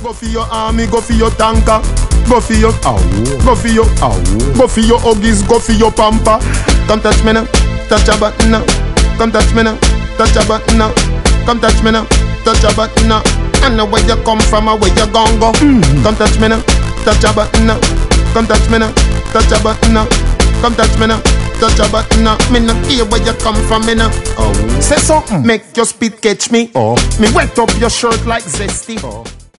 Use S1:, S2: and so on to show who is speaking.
S1: Go for your army, go for your tanker. Go for your go for your go for your Huggies, go for your pamper. Come touch me now, touch a button now. Come touch me now, touch a button now. Come touch me now, touch a button now. I know where you come from or where you gon' go. Come touch me now, touch a button now. Come touch me now, touch a button now. Come touch me now, touch a button now. Me no hear where you come from, me now. Say something, make your spit catch me. Me wet up your shirt like zesty.